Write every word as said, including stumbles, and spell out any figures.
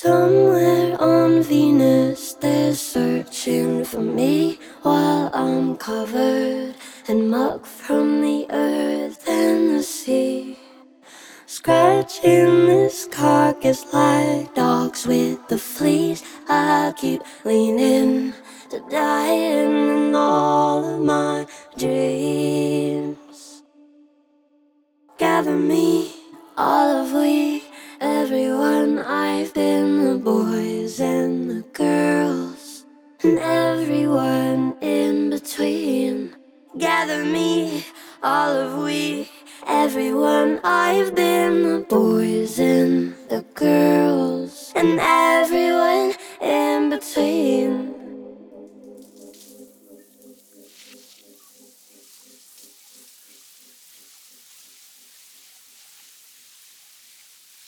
Somewhere on Venus, they're searching for me while I'm covered in muck from the earth and the sea. Scratching this carcass like dogs with the fleas. I keep leaning to dying in all of my dreams. Gather me, all of we, everyone. I've been the boys and the girls, and everyone in between. Gather me, all of we, everyone. I've been the boys and the girls, and everyone